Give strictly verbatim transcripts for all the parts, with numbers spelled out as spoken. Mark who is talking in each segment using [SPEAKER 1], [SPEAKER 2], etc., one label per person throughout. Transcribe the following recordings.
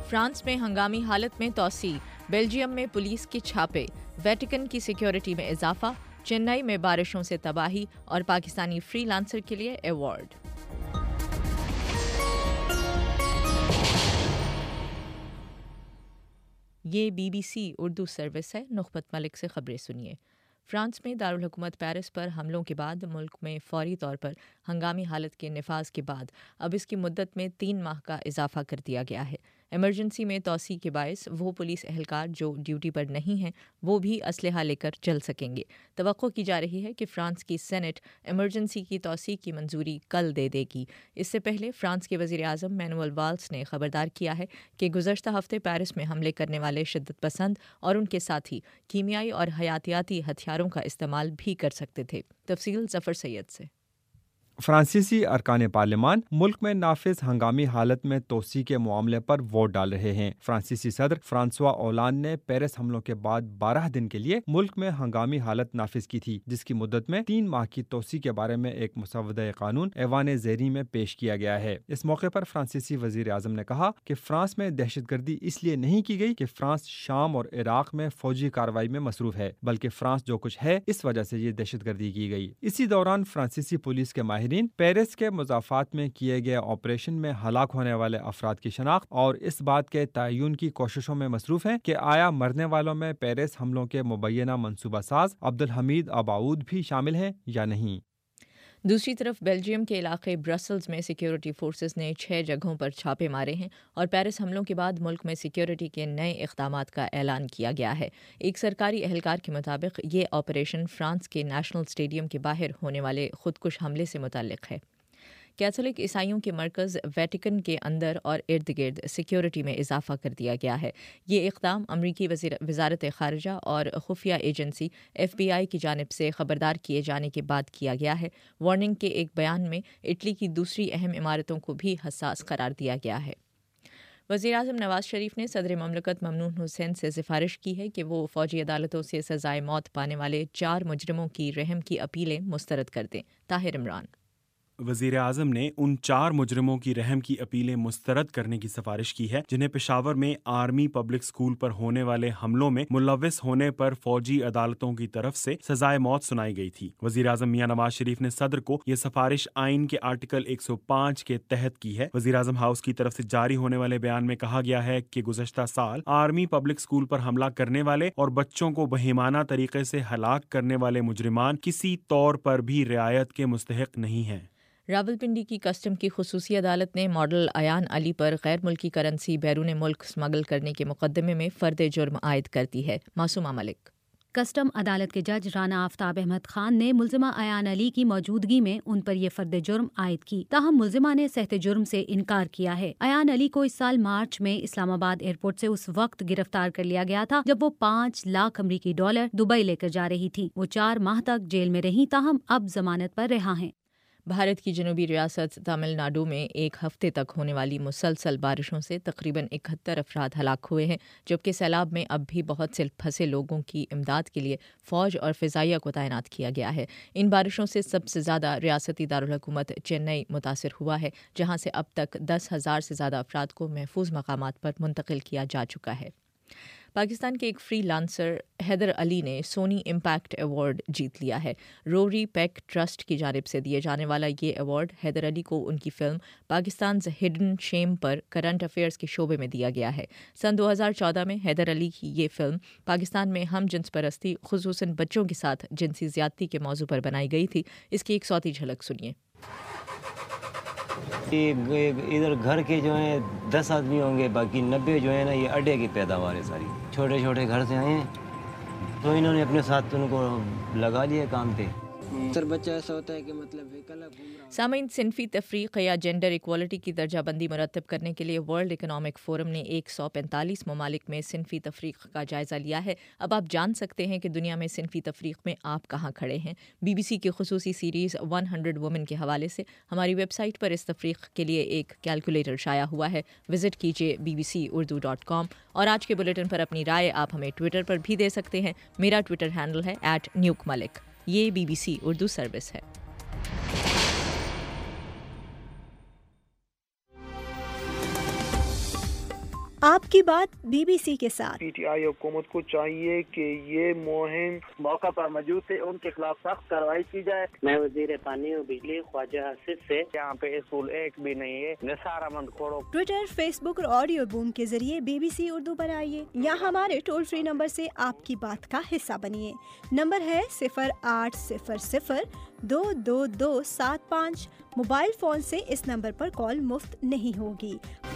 [SPEAKER 1] France میں ہنگامی حالت میں توسیع، بیلجیم میں پولیس کے چھاپے، ویٹیکن کی سیکیورٹی میں اضافہ، چنئی میں بارشوں سے تباہی اور پاکستانی فری لانسر کے لیے ایوارڈ۔ یہ B B C Urdu service ہے۔ نخبت ملک سے خبریں سنیے۔ فرانس میں دارالحکومت پیرس پر حملوں کے بعد ملک میں فوری طور پر ہنگامی حالت کے نفاذ کے بعد اب اس کی مدت میں تین ماہ کا اضافہ کر دیا گیا ہے۔ ایمرجنسی میں توسیع کے باعث وہ پولیس اہلکار جو ڈیوٹی پر نہیں ہیں وہ بھی اسلحہ لے کر چل سکیں گے۔ توقع کی جا رہی ہے کہ فرانس کی سینٹ ایمرجنسی کی توسیع کی منظوری کل دے دے گی۔ اس سے پہلے فرانس کے وزیر اعظم مینوئل والز نے خبردار کیا ہے کہ گزشتہ ہفتے پیرس میں حملے کرنے والے شدت پسند اور ان کے ساتھی کیمیائی اور حیاتیاتی ہتھیاروں کا استعمال بھی کر سکتے تھے۔ تفصیل ظفر سید سے۔
[SPEAKER 2] فرانسیسی ارکان پارلیمان ملک میں نافذ ہنگامی حالت میں توسیع کے معاملے پر ووٹ ڈال رہے ہیں۔ فرانسیسی صدر فرانسوا اولاند نے پیرس حملوں کے بعد بارہ دن کے لیے ملک میں ہنگامی حالت نافذ کی تھی، جس کی مدت میں تین ماہ کی توسیع کے بارے میں ایک مسودہ قانون ایوان زیریں میں پیش کیا گیا ہے۔ اس موقع پر فرانسیسی وزیر اعظم نے کہا کہ فرانس میں دہشت گردی اس لیے نہیں کی گئی کہ فرانس شام اور عراق میں فوجی کارروائی میں مصروف ہے، بلکہ فرانس جو کچھ ہے اس وجہ سے یہ دہشت گردی کی گئی۔ اسی دوران فرانسیسی پولیس کے ماہرین پیرس کے مضافات میں کیے گئے آپریشن میں ہلاک ہونے والے افراد کی شناخت اور اس بات کے تعین کی کوششوں میں مصروف ہیں کہ آیا مرنے والوں میں پیرس حملوں کے مبینہ منصوبہ ساز عبدالحمید اباؤد بھی شامل ہیں یا نہیں۔
[SPEAKER 1] دوسری طرف بیلجیم کے علاقے برسلز میں سیکیورٹی فورسز نے چھ جگہوں پر چھاپے مارے ہیں اور پیرس حملوں کے بعد ملک میں سیکیورٹی کے نئے اقدامات کا اعلان کیا گیا ہے۔ ایک سرکاری اہلکار کے مطابق یہ آپریشن فرانس کے نیشنل اسٹیڈیم کے باہر ہونے والے خودکش حملے سے متعلق ہے۔ کیتھولک عیسائیوں کے مرکز ویٹیکن کے اندر اور ارد گرد سیکیورٹی میں اضافہ کر دیا گیا ہے۔ یہ اقدام امریکی وزارت خارجہ اور خفیہ ایجنسی ایف بی آئی کی جانب سے خبردار کیے جانے کے بعد کیا گیا ہے۔ وارننگ کے ایک بیان میں اٹلی کی دوسری اہم عمارتوں کو بھی حساس قرار دیا گیا ہے۔ وزیر اعظم نواز شریف نے صدر مملکت ممنون حسین سے سفارش کی ہے کہ وہ فوجی عدالتوں سے سزائے موت پانے والے چار مجرموں کی رحم کی اپیلیں مسترد کر دیں۔ طاہر عمران۔
[SPEAKER 3] وزیر اعظم نے ان چار مجرموں کی رحم کی اپیلیں مسترد کرنے کی سفارش کی ہے جنہیں پشاور میں آرمی پبلک اسکول پر ہونے والے حملوں میں ملوث ہونے پر فوجی عدالتوں کی طرف سے سزائے موت سنائی گئی تھی۔ وزیر اعظم میاں نواز شریف نے صدر کو یہ سفارش آئین کے آرٹیکل ایک سو پانچ کے تحت کی ہے۔ وزیر اعظم ہاؤس کی طرف سے جاری ہونے والے بیان میں کہا گیا ہے کہ گزشتہ سال آرمی پبلک اسکول پر حملہ کرنے والے اور بچوں کو بہیمانہ طریقے سے ہلاک کرنے والے مجرمان کسی طور پر بھی رعایت کے مستحق نہیں ہیں۔
[SPEAKER 1] راولپنڈی کی کسٹم کی خصوصی عدالت نے ماڈل ایان علی پر غیر ملکی کرنسی بیرون ملک اسمگل کرنے کے مقدمے میں فرد جرم عائد کر دی ہے۔ معصومہ ملک۔
[SPEAKER 4] کسٹم عدالت کے جج رانا آفتاب احمد خان نے ملزمہ ایان علی کی موجودگی میں ان پر یہ فرد جرم عائد کی، تاہم ملزمہ نے سخت جرم سے انکار کیا ہے۔ ایان علی کو اس سال مارچ میں اسلام آباد ایئرپورٹ سے اس وقت گرفتار کر لیا گیا تھا جب وہ پانچ لاکھ امریکی ڈالر دبئی لے کر جا رہی تھی۔ وہ چار ماہ تک جیل میں رہیں، تاہم اب ضمانت پر رہا ہیں۔
[SPEAKER 1] بھارت کی جنوبی ریاست تامل ناڈو میں ایک ہفتے تک ہونے والی مسلسل بارشوں سے تقریباً اکہتر افراد ہلاک ہوئے ہیں، جبکہ سیلاب میں اب بھی بہت سے پھنسے لوگوں کی امداد کے لیے فوج اور فضائیہ کو تعینات کیا گیا ہے۔ ان بارشوں سے سب سے زیادہ ریاستی دارالحکومت چنئی متاثر ہوا ہے، جہاں سے اب تک دس ہزار سے زیادہ افراد کو محفوظ مقامات پر منتقل کیا جا چکا ہے۔ پاکستان کے ایک فری لانسر حیدر علی نے سونی امپیکٹ ایوارڈ جیت لیا ہے۔ روری پیک ٹرسٹ کی جانب سے دیے جانے والا یہ ایوارڈ حیدر علی کو ان کی فلم پاکستانز ہڈن شیم پر کرنٹ افیئرز کے شعبے میں دیا گیا ہے۔ سن دو ہزار چودہ میں حیدر علی کی یہ فلم پاکستان میں ہم جنس پرستی خصوصاً بچوں کے ساتھ جنسی زیادتی کے موضوع پر بنائی گئی تھی۔ اس کی ایک صوتی جھلک سنیے۔
[SPEAKER 5] ادھر گھر کے جو ہیں دس آدمی ہوں گے، باقی نبے جو ہیں نا یہ اڈے کی پیداوار ہے ساری۔ چھوٹے چھوٹے گھر سے آئے ہیں تو انہوں نے اپنے ساتھ ان کو لگا لیا کام پہ۔
[SPEAKER 6] سر بچہ ایسا ہوتا ہے کہ مطلب
[SPEAKER 1] سامعین، صنفی تفریق یا جینڈر ایکوالٹی کی درجہ بندی مرتب کرنے کے لیے ورلڈ اکنامک فورم نے ایک سو پینتالیس ممالک میں صنفی تفریق کا جائزہ لیا ہے۔ اب آپ جان سکتے ہیں کہ دنیا میں صنفی تفریق میں آپ کہاں کھڑے ہیں۔ بی بی سی کی خصوصی سیریز ون ہنڈریڈ وومن کے حوالے سے ہماری ویب سائٹ پر اس تفریق کے لیے ایک کیلکولیٹر شائع ہوا ہے۔ وزٹ کیجیے B B C Urdu dot com, اور آج کے بلیٹن پر اپنی رائے آپ ہمیں ٹویٹر پر بھی دے سکتے ہیں۔ میرا ٹویٹر ہینڈل ہے ایٹ نیوک ملک۔ یہ B B C Urdu service ہے۔
[SPEAKER 7] آپ کی بات بی بی سی کے ساتھ۔
[SPEAKER 8] پی ٹی آئی حکومت کو چاہیے کہ یہ مہم
[SPEAKER 9] موقع پر موجود تھے، ان کے خلاف سخت کارروائی کی جائے۔ میں وزیر پانی اور بجلی خواجہ آصف سے، یہاں پہ اسکول ایک بھی نہیں ہے، Nisar Ahmed Khuhro.
[SPEAKER 7] Twitter, Facebook اور آڈیو بوم کے ذریعے بی بی سی اردو پر آئیے یا ہمارے ٹول فری نمبر سے آپ کی بات کا حصہ بنیے۔ نمبر ہے صفر آٹھ صفر صفر دو دو دو سات پانچ۔ موبائل فون سے اس نمبر پر کال مفت نہیں ہوگی۔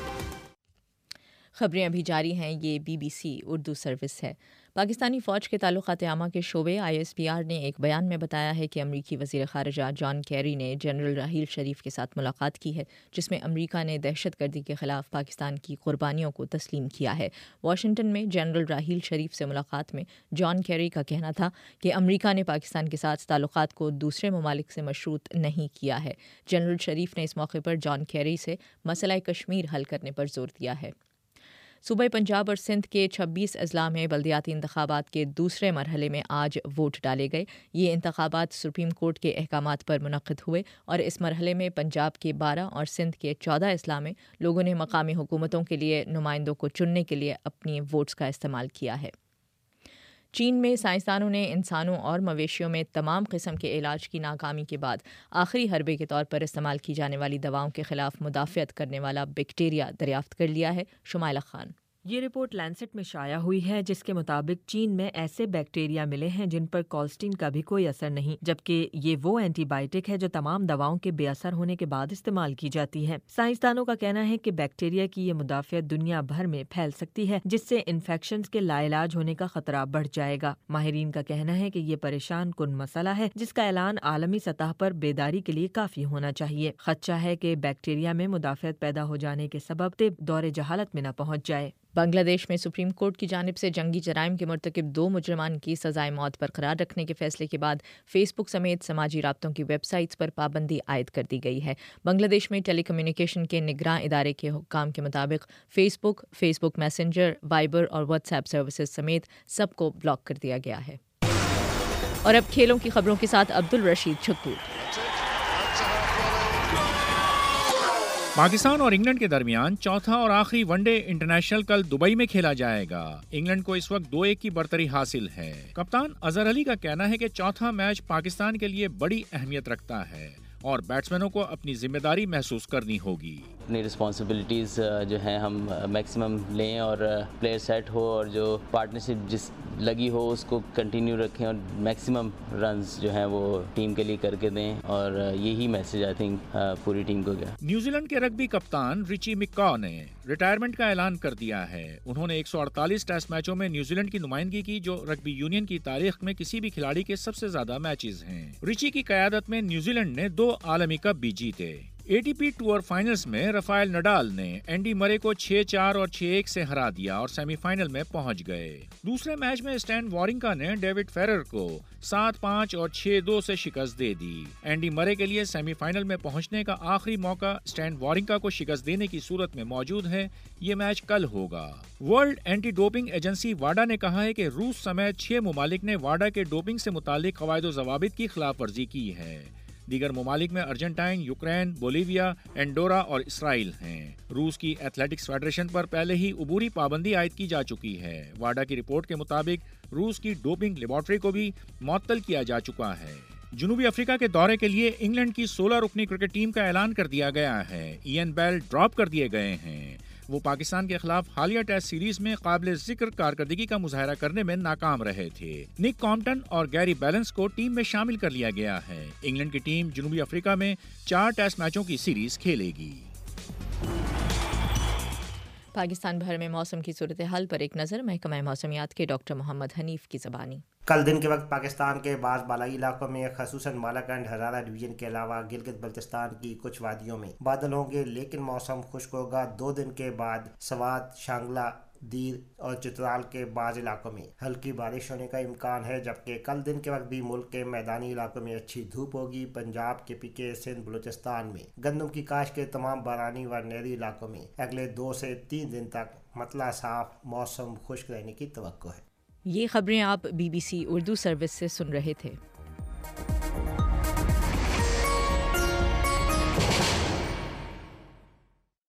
[SPEAKER 1] خبریں ابھی جاری ہیں، یہ B B C Urdu service ہے۔ پاکستانی فوج کے تعلقات عامہ کے شعبے آئی ایس پی آر نے ایک بیان میں بتایا ہے کہ امریکی وزیر خارجہ جان کیری نے جنرل راحیل شریف کے ساتھ ملاقات کی ہے، جس میں امریکہ نے دہشت گردی کے خلاف پاکستان کی قربانیوں کو تسلیم کیا ہے۔ واشنگٹن میں جنرل راحیل شریف سے ملاقات میں جان کیری کا کہنا تھا کہ امریکہ نے پاکستان کے ساتھ تعلقات کو دوسرے ممالک سے مشروط نہیں کیا ہے۔ جنرل شریف نے اس موقع پر جان کیری سے مسئلہ کشمیر حل کرنے پر زور دیا ہے۔ صوبہ پنجاب اور سندھ کے چھبیس اضلاع میں بلدیاتی انتخابات کے دوسرے مرحلے میں آج ووٹ ڈالے گئے۔ یہ انتخابات سپریم کورٹ کے احکامات پر منعقد ہوئے اور اس مرحلے میں پنجاب کے بارہ اور سندھ کے چودہ اضلاع میں لوگوں نے مقامی حکومتوں کے لیے نمائندوں کو چننے کے لیے اپنی ووٹس کا استعمال کیا ہے۔ چین میں سائنسدانوں نے انسانوں اور مویشیوں میں تمام قسم کے علاج کی ناکامی کے بعد آخری حربے کے طور پر استعمال کی جانے والی دواؤں کے خلاف مدافعت کرنے والا بیکٹیریا دریافت کر لیا ہے۔ شمائلہ خان۔
[SPEAKER 10] یہ رپورٹ لینسٹ میں شائع ہوئی ہے، جس کے مطابق چین میں ایسے بیکٹیریا ملے ہیں جن پر کولسٹین کا بھی کوئی اثر نہیں، جبکہ یہ وہ اینٹی بائیوٹک ہے جو تمام دواؤں کے بے اثر ہونے کے بعد استعمال کی جاتی ہے۔ سائنسدانوں کا کہنا ہے کہ بیکٹیریا کی یہ مدافعت دنیا بھر میں پھیل سکتی ہے، جس سے انفیکشنز کے لا علاج ہونے کا خطرہ بڑھ جائے گا۔ ماہرین کا کہنا ہے کہ یہ پریشان کن مسئلہ ہے، جس کا اعلان عالمی سطح پر بیداری کے لیے کافی ہونا چاہیے۔ خدشہ ہے کہ بیکٹیریا میں مدافعت پیدا ہو جانے کے سبب طب دور جہالت میں نہ پہنچ جائے۔
[SPEAKER 1] بنگلہ دیش میں سپریم کورٹ کی جانب سے جنگی جرائم کے مرتکب دو مجرمان کی سزائے موت برقرار رکھنے کے فیصلے کے بعد فیس بک سمیت سماجی رابطوں کی ویب سائٹس پر پابندی عائد کر دی گئی ہے۔ بنگلہ دیش میں ٹیلی کمیونیکیشن کے نگراں ادارے کے حکام کے مطابق Facebook, Facebook messenger, Viber اور واٹس ایپ سروسز سمیت سب کو بلاک کر دیا گیا ہے۔ اور اب کھیلوں کی خبروں کے ساتھ عبد الرشید چھتو۔
[SPEAKER 11] پاکستان اور انگلینڈ کے درمیان چوتھا اور آخری ون ڈے انٹرنیشنل کل دبئی میں کھیلا جائے گا۔ انگلینڈ کو اس وقت دو ایک کی برتری حاصل ہے۔ کپتان اظہر علی کا کہنا ہے کہ چوتھا میچ پاکستان کے لیے بڑی اہمیت رکھتا ہے اور بیٹسمینوں کو اپنی ذمہ داری محسوس کرنی ہوگی۔
[SPEAKER 12] اپنی رسپانسبلٹیز جو ہیں ہم میکسیمم لیں اور پلیئر سیٹ ہو اور جو پارٹنرشپ جس لگی ہو اس کو کنٹینیو رکھیں اور میکسیمم رنز جو ہیں وہ ٹیم کے لیے کر کے دیں، اور یہی میسج آئی تھنک پوری ٹیم کو گیا۔
[SPEAKER 11] نیوزی لینڈ کے رگبی کپتان ریچی مکا نے ریٹائرمنٹ کا اعلان کر دیا ہے۔ انہوں نے ایک سو اڑتالیس ٹیسٹ میچوں میں نیوزی لینڈ کی نمائندگی کی، جو رگبی یونین کی تاریخ میں کسی بھی کھلاڑی کے سب سے زیادہ میچز ہیں۔ ریچی کی قیادت میں نیوزی لینڈ نے دو عالمی کپ بھی جیتے۔ A T P tour finals میں رافائل نڈال نے اینڈی مرے کو چھ چار اور چھ ایک سے ہرا دیا اور سیمی فائنل میں پہنچ گئے۔ دوسرے میچ میں اسٹین وارنکا نے ڈیوڈ فیرر کو سات پانچ اور چھ دو سے شکست دے دی۔ اینڈی مرے کے لیے سیمی فائنل میں پہنچنے کا آخری موقع اسٹین وارنکا کو شکست دینے کی صورت میں موجود ہے۔ یہ میچ کل ہوگا۔ ورلڈ اینٹی ڈوپنگ ایجنسی واڈا نے کہا ہے کہ روس سمیت چھ ممالک نے واڈا کے ڈوپنگ سے متعلق قواعد و ضوابط کی خلاف ورزی کی ہے۔ دیگر ممالک میں ارجنٹائن، یوکرین، بولیویا، اینڈورا اور اسرائیل ہیں۔ روس کی ایتھلیٹکس فیڈریشن پر پہلے ہی عبوری پابندی عائد کی جا چکی ہے۔ واڈا کی رپورٹ کے مطابق روس کی ڈوپنگ لیبارٹری کو بھی معطل کیا جا چکا ہے۔ جنوبی افریقہ کے دورے کے لیے انگلینڈ کی سولہ رکنی کرکٹ ٹیم کا اعلان کر دیا گیا ہے۔ ایئن بیل ڈراپ کر دیے گئے ہیں۔ وہ پاکستان کے خلاف حالیہ ٹیسٹ سیریز میں قابل ذکر کارکردگی کا مظاہرہ کرنے میں ناکام رہے تھے۔ نک کامپٹن اور گیری بیلنس کو ٹیم میں شامل کر لیا گیا ہے۔ انگلینڈ کی ٹیم جنوبی افریقہ میں چار ٹیسٹ میچوں کی سیریز کھیلے گی۔
[SPEAKER 1] پاکستان بھر میں موسم کی صورتحال پر ایک نظر محکمہ موسمیات کے ڈاکٹر محمد حنیف کی زبانی۔
[SPEAKER 13] کل دن کے وقت پاکستان کے بعض بالائی علاقوں میں خصوصاً مالاکنڈ ہرارہ ڈویژن کے علاوہ گلگت بلتستان کی کچھ وادیوں میں بادل ہوں گے، لیکن موسم خشک ہوگا۔ دو دن کے بعد سوات، شانگلہ، دیر اور چترال کے بعض علاقوں میں ہلکی بارش ہونے کا امکان ہے، جبکہ کل دن کے وقت بھی ملک کے میدانی علاقوں میں اچھی دھوپ ہوگی۔ پنجاب کے پی کے، سندھ، بلوچستان میں گندم کی کاشت کے تمام بارانی و نہری علاقوں میں اگلے دو سے تین دن تک مطلع صاف موسم خشک رہنے کی توقع ہے۔
[SPEAKER 1] یہ خبریں آپ B B C Urdu service سے سن رہے تھے۔